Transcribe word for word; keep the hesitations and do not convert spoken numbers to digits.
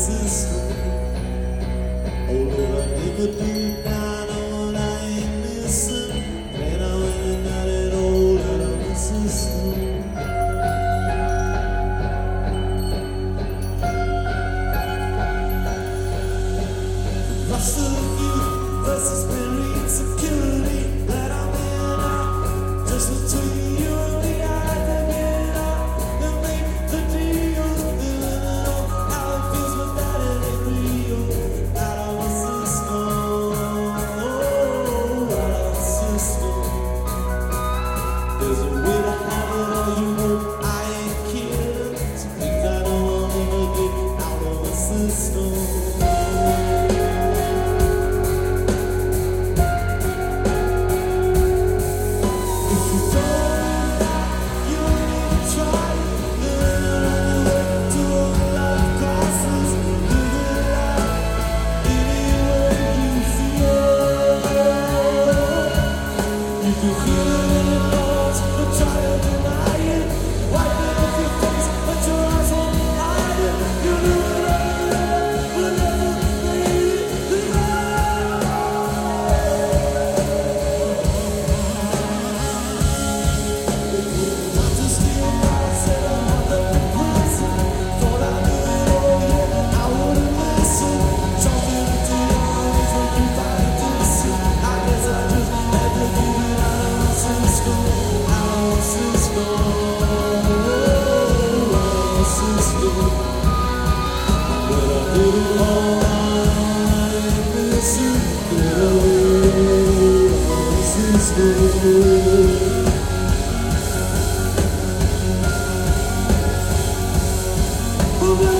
system. Oh Lord, I never did, I know what I ain't missing. Man, I went and got it all out of the system. Lost of youth versus buried security. That I'm in out, just between you and me. I can get out and make the deal. Feeling it all, how it feels, but that it ain't real. Out of the system, out of the system. There's a way to have it all, you know I ain't kidding. Some things I know I'll never get out of the system. You feel it in your lungs, but try to deny it. Wipe it off your face, but your eyes won't hide it. You knew it all, but never made it want to steal my set of the prison. Thought I knew it all, yeah, I wouldn't listen. Jumping into your arms when you find it distant. I guess I just had to give it. System, our system, our system. But I did it all, I'm missing. Get away, our system. Oh,